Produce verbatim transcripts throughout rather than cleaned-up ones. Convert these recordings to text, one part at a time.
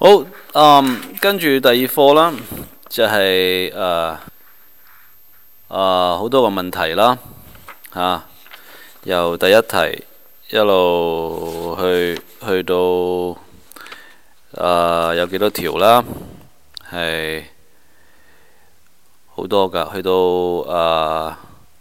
好，嗯，跟住第二課啦，就係誒誒好多個問題啦，嚇、啊，由第一題一路去去到誒、呃、有幾多條啦，係好多㗎，去到誒、呃、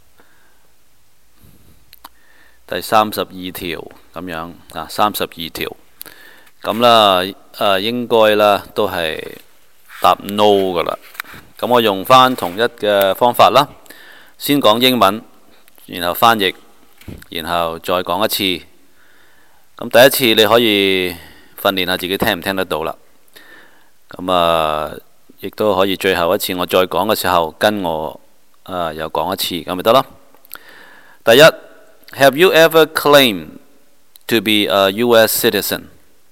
第三十二條咁樣啊，三十二條。咁啦，誒、呃、應該啦，都係答 no 噶啦。咁我用翻同一嘅方法啦，先講英文，然後翻譯，然後再講一次。咁第一次你可以訓練下自己聽唔聽得到啦。咁啊，亦都可以最後一次我再講嘅時候跟我誒、呃、又講一次，咁咪得咯。第一 ，Have you ever claimed to be a U S citizen？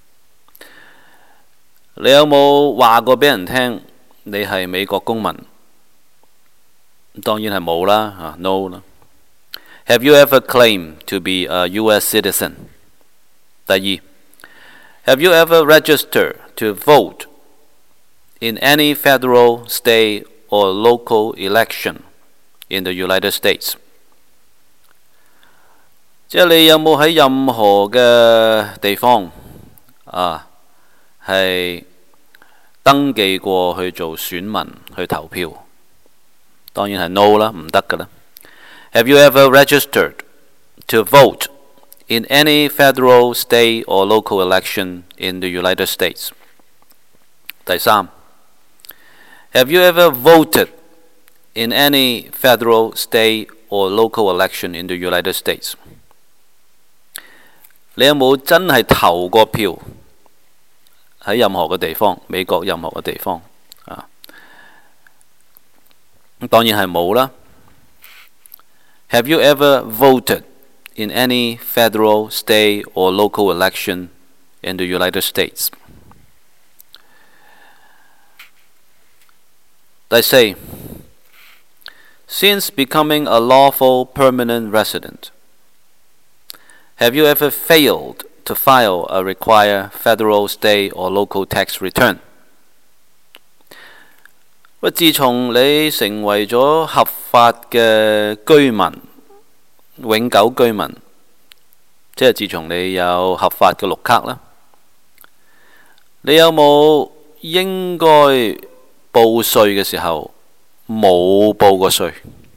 你有冇話過俾人聽你係美國公民？當然係冇啦，啊 no 啦。Have you ever claimed to be a U S citizen？ 第二 ，Have you ever registered to vote in any federal, state or local election in the United States？ 即係你有冇喺任何嘅地方啊係登記過去做選民去投票？當然係 no 啦，唔得㗎啦。Have you ever registered to vote in any federal, state or local election in the United States？ 第三 Have you ever voted in any federal, state or local election in the United States？ 你有冇真係投過票？喺任何嘅地方，美國任何嘅地方啊，咁當然係冇啦。Have you ever voted in any federal, state or local election in the United States？ 第四 Since becoming a lawful permanent resident, have you ever failed to file a required federal, state or local tax return？ 喂，自從你成為咗合法嘅居民，永久居民，即係自從你有合法嘅綠卡啦，你有冇應該報稅嘅時候冇報過稅？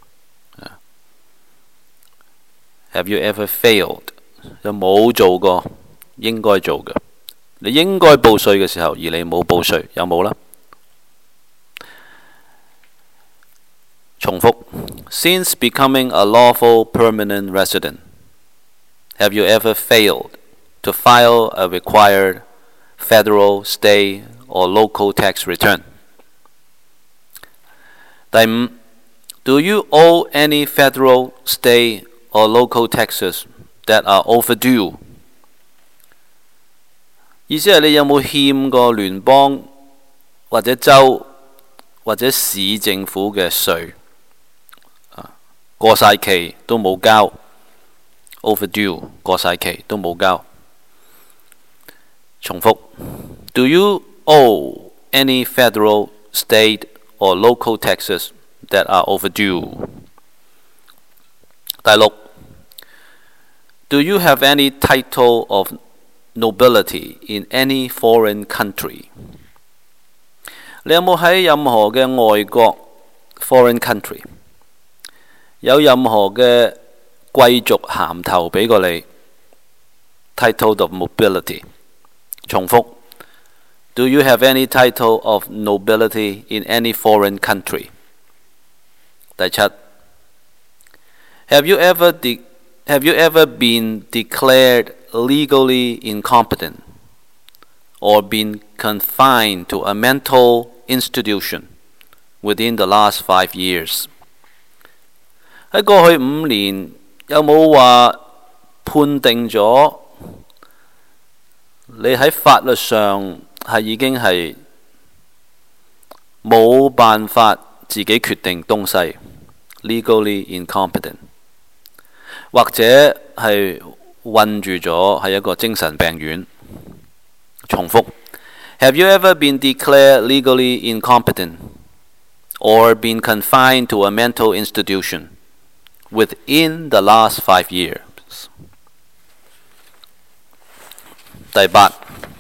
Have you ever failed？ 有冇做過應該做嘅？你應該報稅嘅時候，而你冇報稅，有冇啦？重複 Since becoming a lawful permanent resident, have you ever failed to file a required federal, state or local tax return？ 第五 Do you owe any federal, state or local taxes that are overdue？ 意思係你有冇欠過聯邦或者州或者市政府嘅稅？過晒期都冇交 ，overdue 過晒期都冇交。重複 Do you owe any federal, state or local taxes that are overdue？ 第六 Do you have any title of nobility in any foreign country？ 你有冇喺任何嘅外國 foreign country 有任何嘅貴族銜頭俾過你 title of nobility？ 重複 Do you have any title of nobility in any foreign country？ 第七 Have you ever de- Have you ever been declared legally incompetent or been confined to a mental institution within the last five years？ 喺過去五年有冇話判定咗你喺法律上係已經係冇辦法自己決定東西 legally incompetent， 或者係困住咗喺一個精神病院？重複 Have you ever been declared legally incompetent or been confined to a mental institution within the last five years? 第八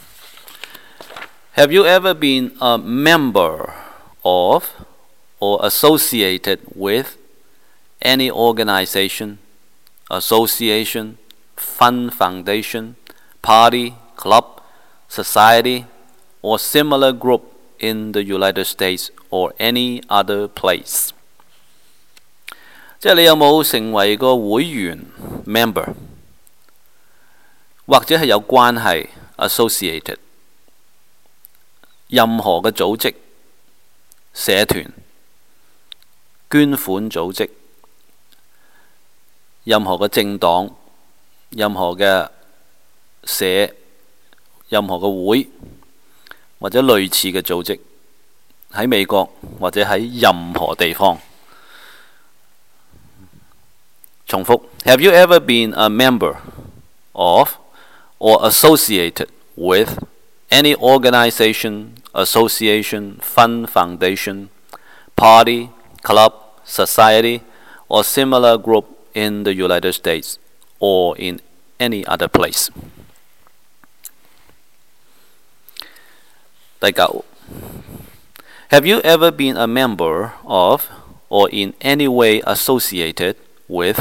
Have you ever been a member of or associated with any organization, association, fund, foundation, party, club, society, or similar group in the United States or any other place? 即係你有冇成為個會員 member， 或者係有關係 associated 任何嘅組織、社團、捐款組織、任何嘅政黨、任何嘅社、任何嘅會或者類似嘅組織，喺美國或者喺任何地方。重複 Have you ever been a member of or associated with any organization, association, fund, foundation, party, club, society, or similar group in the United States or in any other place? 第九 Have you ever been a member of or in any way associated with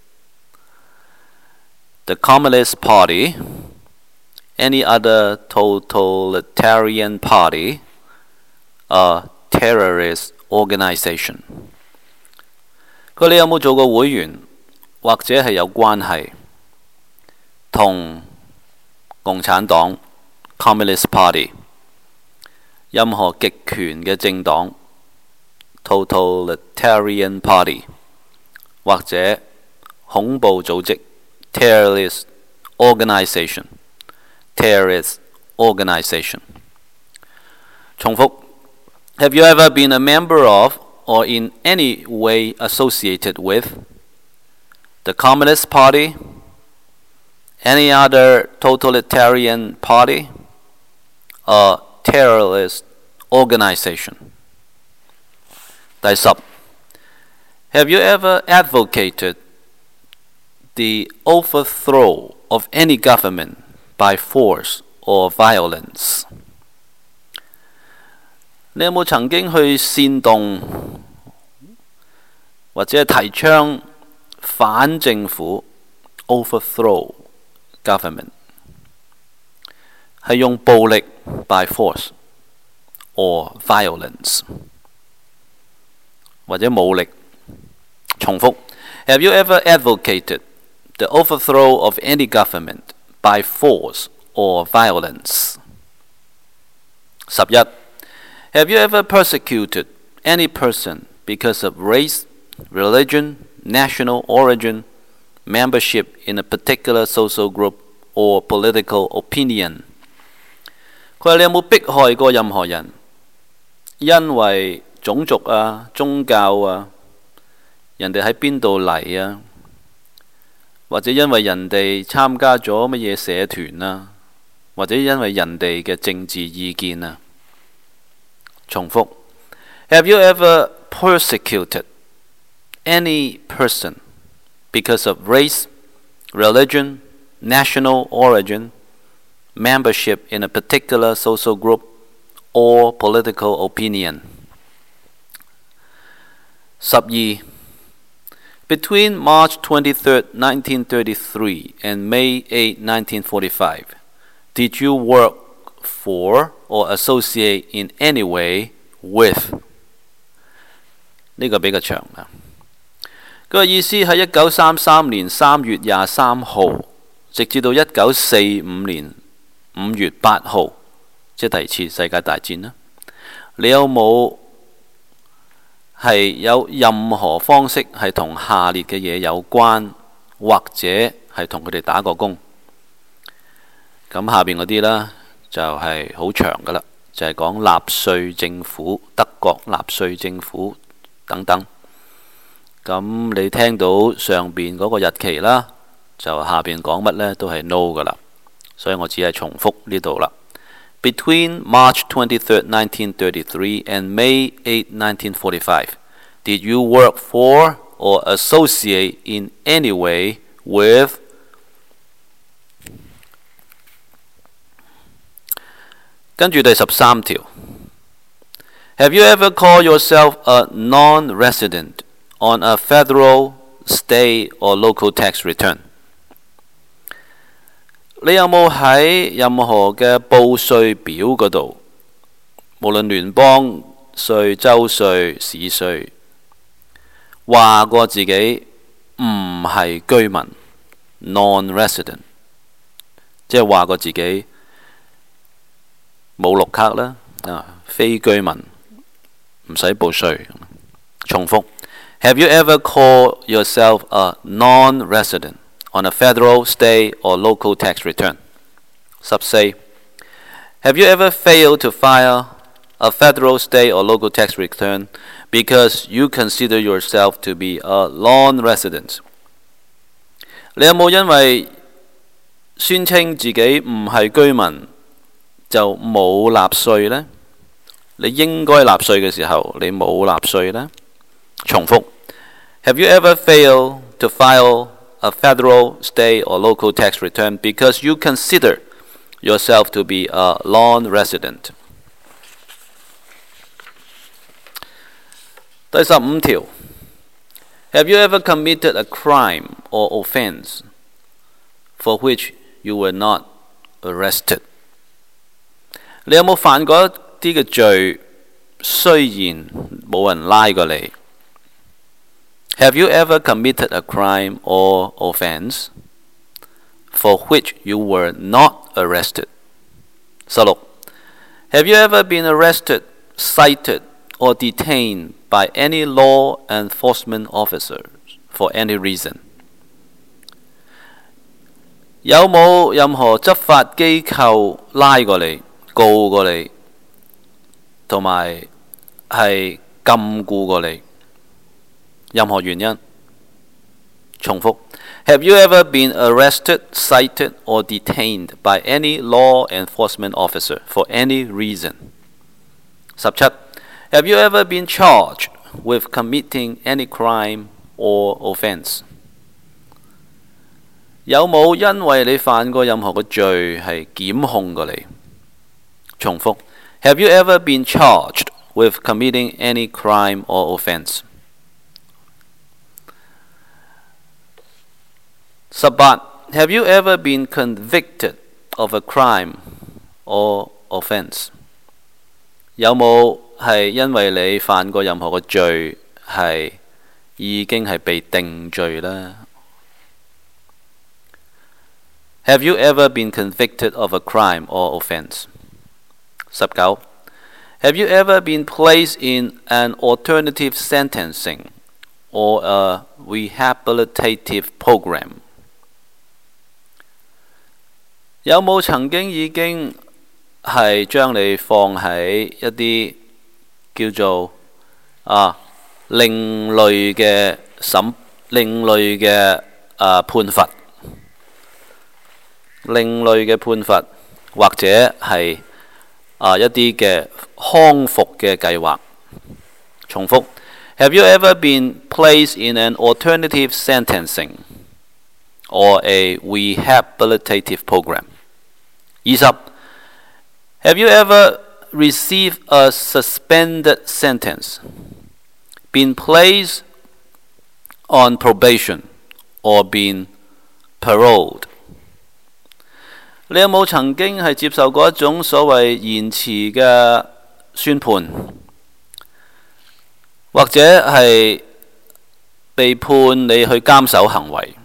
the Communist Party, any other totalitarian party, a terrorist organization? 佢你有冇做過會員，或者係有關係同共產黨 Communist Party、任何極權嘅政黨 totalitarian party， 或者恐怖組織 terrorist organization terrorist organization 重複 Have you ever been a member of or in any way associated with the Communist Party, any other totalitarian party, a terrorist organization? 第十 Have you ever advocated the overthrow of any government by force or violence? 你有冇曾經去煽動或者提倡反政府 overthrow government 係用暴力 by force or violence 或者武力？重複 Have you ever advocated the overthrow of any government by force or violence? 十一 Have you ever persecuted any person because of race, religion, national origin, membership in a particular social group, or political opinion? 佢話你有冇迫害過任何人，因為種族啊、宗教啊、人哋喺邊度嚟啊，或者因為人哋參加咗乜嘢社團啊，或者因為人哋嘅政治意見啊？重複 Have you ever persecuted any person because of race, religion, national origin, membership in a particular social group, or political opinion? 十二 Between March twenty-third, nineteen thirty-three and May eighth, nineteen forty-five, did you work for or associate in any way with? 呢個比較長啦。佢嘅意思係一九三三年三月廿三號，直至到一九四五年五月八號，即係第二次世界大戰啦。你有冇係有任何方式係同下列嘅嘢有關，或者係同佢哋打過工？咁下邊嗰啲啦，就係好長噶啦，就係講納粹政府、德國納粹政府等等。咁你聽到上邊嗰個日期啦，就下邊講乜呢都係 no 噶啦，所以我只係重複呢度啦。 Between March twenty-third, nineteen thirty-three and May eighth, nineteen forty-five, did you work for or associate in any way with跟住第十三條 Have you ever called yourself a non-resident on a federal, state or local tax return? 你有冇喺任何嘅報稅表嗰度，無論聯邦稅、州稅、市稅，話過自己唔係居民 non-resident， 即係話過自己冇綠卡啦，啊，非居民唔使報稅。重複 Have you ever called yourself a non-resident on a federal, state or local tax return? 十四 Have you ever failed to file a federal, state or local tax return because you consider yourself to be a non-resident? 你有冇因為宣稱自己唔係居民就冇納稅呢？你應該納稅嘅時候，你冇納稅呢？重複 Have you ever failed to file a federal, state or local tax return because you consider yourself to be a non-resident? 第十五條 Have you ever committed a crime or offense for which you were not arrested? 你有冇犯過一啲嘅罪？雖然冇人拉過你。Have you ever committed a crime or offense for which you were not arrested? 十六 Have you ever been arrested, cited, or detained by any law enforcement officers for any reason? 有冇任何執法機構拉過你？告過你，同埋係禁錮過你，任何原因。重複 Have you ever been arrested, cited, or detained by any law enforcement officer for any reason? 十七 Have you ever been charged with committing any crime or offense? 有冇因為你犯過任何嘅罪係檢控過你？重複 Have you ever been charged with committing any crime or offense? 十八 Have you ever been convicted of a crime or offense? 有冇係因為你犯過任何嘅罪係已經係被定罪呢？ Have you ever been convicted of a crime or offense? 十九 Have you ever been placed in an alternative sentencing or a rehabilitative program? 有冇曾經已經係將你放喺一啲叫做啊另類嘅審另類嘅啊判罰，另類嘅判罰，或者係啊一啲嘅康復嘅計劃。重複 Have you ever been placed in an alternative sentencing or a rehabilitative program? 二十 Have you ever received a suspended sentence, been placed on probation, or been paroled? 你有冇曾經係接受過一種所謂延遲嘅宣判，或者係被判你去監守行為？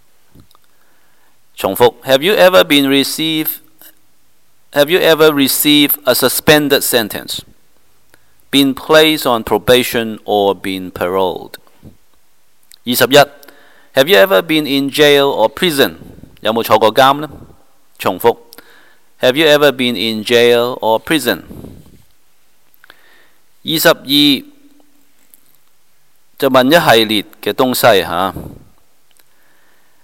重複 Have you ever been received Have you ever received a suspended sentence, been placed on probation, or been paroled? 二十一 Have you ever been in jail or prison? 有冇坐過監呢？重複 Have you ever been in jail or prison? 二十二就問一系列嘅東西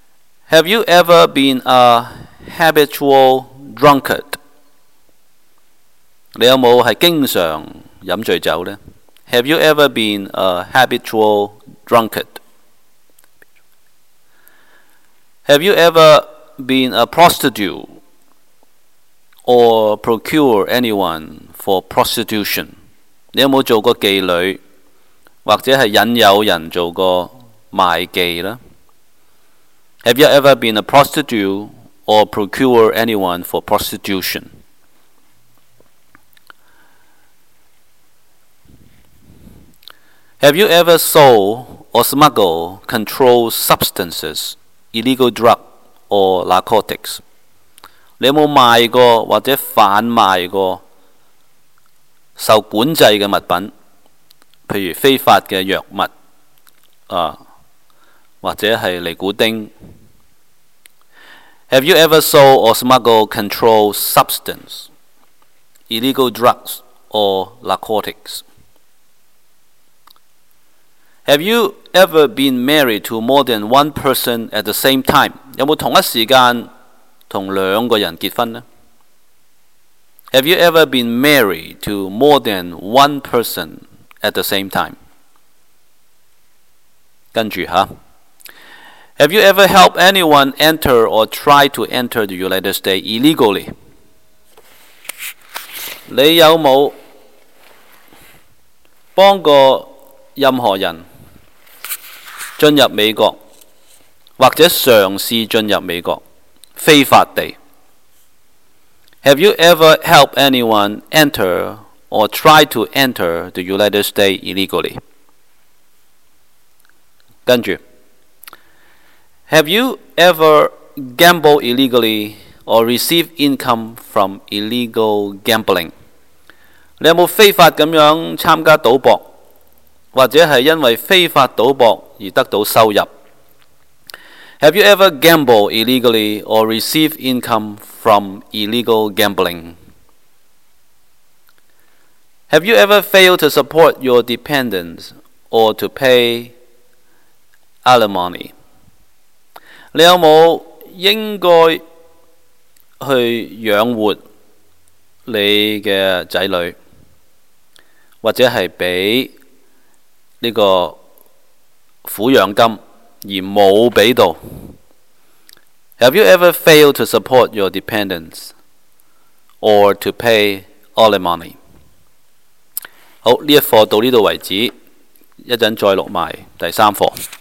嚇。Have you ever been a habitual drunkard? 你有冇係經常飲醉酒呢？ Have you ever been a habitual drunkard? Have you ever been a prostitute or procure anyone for prostitution? 你有冇做過妓女，或者係引誘人做過賣妓呢？ Have you ever been a prostitute or procure anyone for prostitution? Have you ever sold or smuggled controlled substances, illegal drug or narcotics? 你有冇賣過或者販賣過受管制嘅物品，譬如非法嘅藥物啊，或者係尼古丁？Have you ever sold or smuggled controlled substance, illegal drugs or narcotics? Have you ever been married to more than one person at the same time? 有冇同一時間同兩個人結婚呢？ Have you ever been married to more than one person at the same time? 跟住吓。Have you ever helped anyone enter or try to enter the United States illegally? 你有冇幫過任何人進入美國，或者嘗試進入美國非法地？ Have you ever helped anyone enter or try to enter the United States illegally? 跟住。Have you ever gambled illegally or received income from illegal gambling? 你有冇非法咁樣參加賭博，或者係因為非法賭博而得到收入？ Have you ever gambled illegally or received income from illegal gambling? Have you ever failed to support your dependents or to pay alimony? 你有冇應該去養活你嘅仔女，或者係俾呢個撫養金而冇俾到？ Have you ever failed to support your dependents or to pay alimony? 好，呢一課到呢度為止，一陣再錄埋第三課。